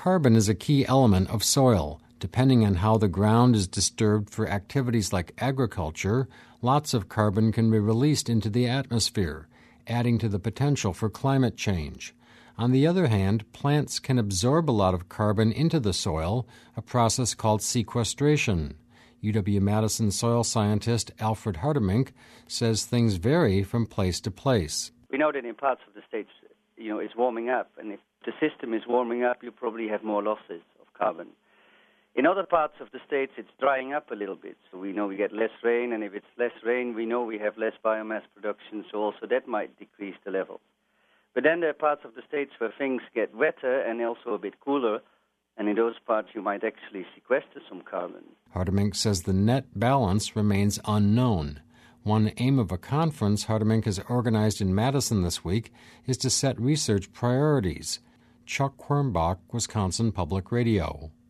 Carbon is a key element of soil. Depending on how the ground is disturbed for activities like agriculture, lots of carbon can be released into the atmosphere, adding to the potential for climate change. On the other hand, plants can absorb a lot of carbon into the soil, a process called sequestration. UW-Madison soil scientist Alfred Hartemink says things vary from place to place. We know that in parts of the states, it's warming up, and if the system is warming up, you probably have more losses of carbon. In other parts of the states, it's drying up a little bit, so we know we get less rain, and if it's less rain, we know we have less biomass production, so also that might decrease the levels. But then there are parts of the states where things get wetter and also a bit cooler, and in those parts you might actually sequester some carbon. Hartemink says the net balance remains unknown. One aim of a conference Hartemink has organized in Madison this week is to set research priorities. Chuck Quirmbach, Wisconsin Public Radio.